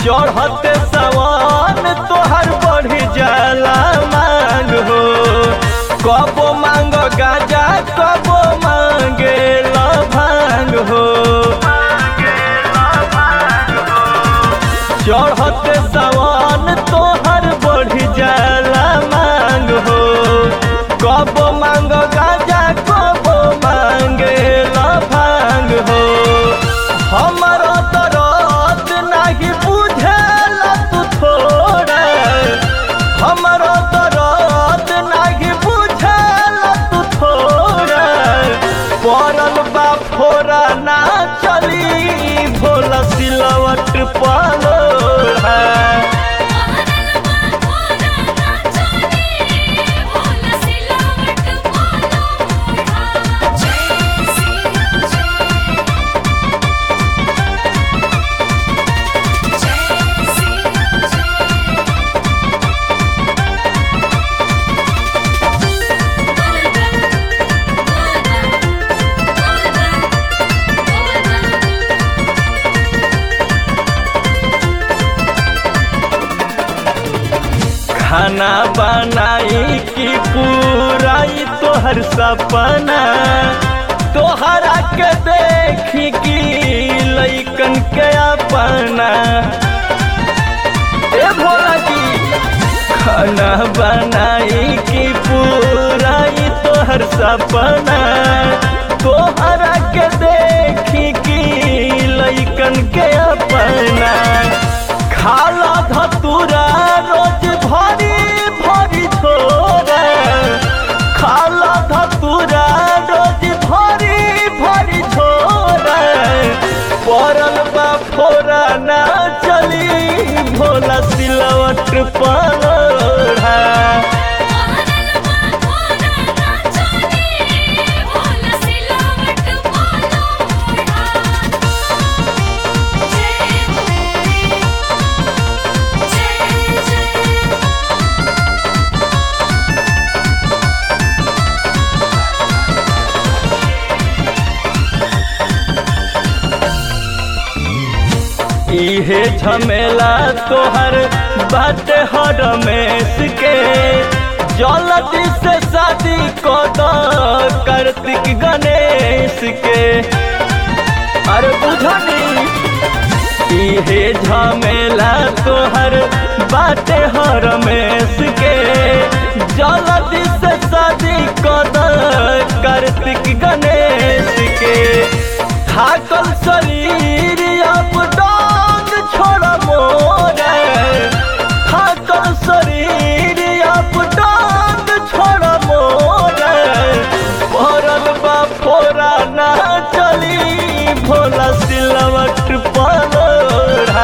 चढ़ते सवान तोहर बढ़ जाला मांग हो। कबो मांग गाजा कबो मांगे भांग हो। चढ़ते सवान तोहर बढ़ जाला मांग हो। कबो मांग गाजा कबो मांगे भांग हो। हमारा दर्द नहीं बुझेला तू थोड़ा, हमारा दर्द नहीं बुझेला तू थोड़ा। पड़ल बा फोरा ना चली भोला सिलवट पलोड़ा। खाना बनाई की पूराई तोहर सपना। तोहरा के देखी की लइकन के अपना। ए भोला जी खाना बनाई की पूराई तोहर सपना। तोहरा के देखी की लइकन के अपना। खाला धतूरा रोज भरी भरी छोरा। खाला धतूरा रोज भरी भरी छोरा। पड़ल बा फोरा ना चली भोला सिलवट पलोड़ा। इहे झमेला तोहर बाटे हरमेश के। जल्दी से शादी कर कार्तिक गणेश के। अरे बुझनी इहे झमेला तोहर बाटे हरमेश के। जल्दी से शादी कर कार्तिक गणेश के। थाकल शरीर अब डांग छोड़ मोरे। थाकल शरीर अब डांग छोड़ मोरे। पड़ल बा फोरा ना चली भोला सिलवट पलोड़ा।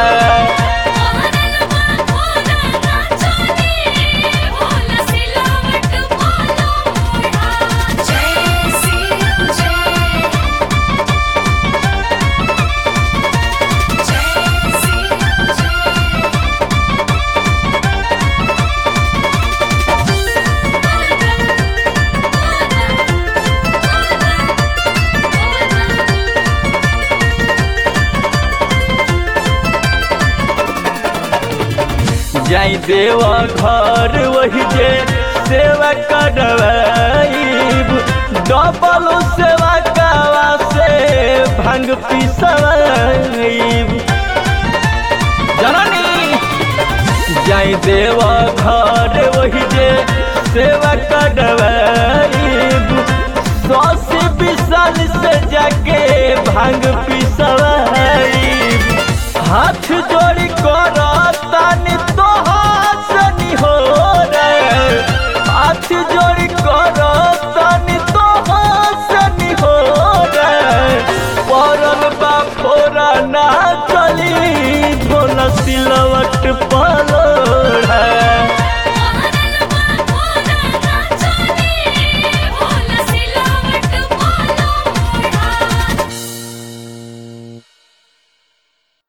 जाई देवा घर वही जे सेवा करवाईब। डबल सेवा कावा से भांग पिसवाईब। जननी जाई देवा घर वही जे सेवा करवाईब। 120 साल से जाके भांग पिसवाईब। हाथ जोड़ी करतानी तोहार सनी हो रे। हाथ जोड़ी करतानी तोहार सनी हो रे। पड़ल बा फोरा ना चली भोला सिलवट पलोड़ा।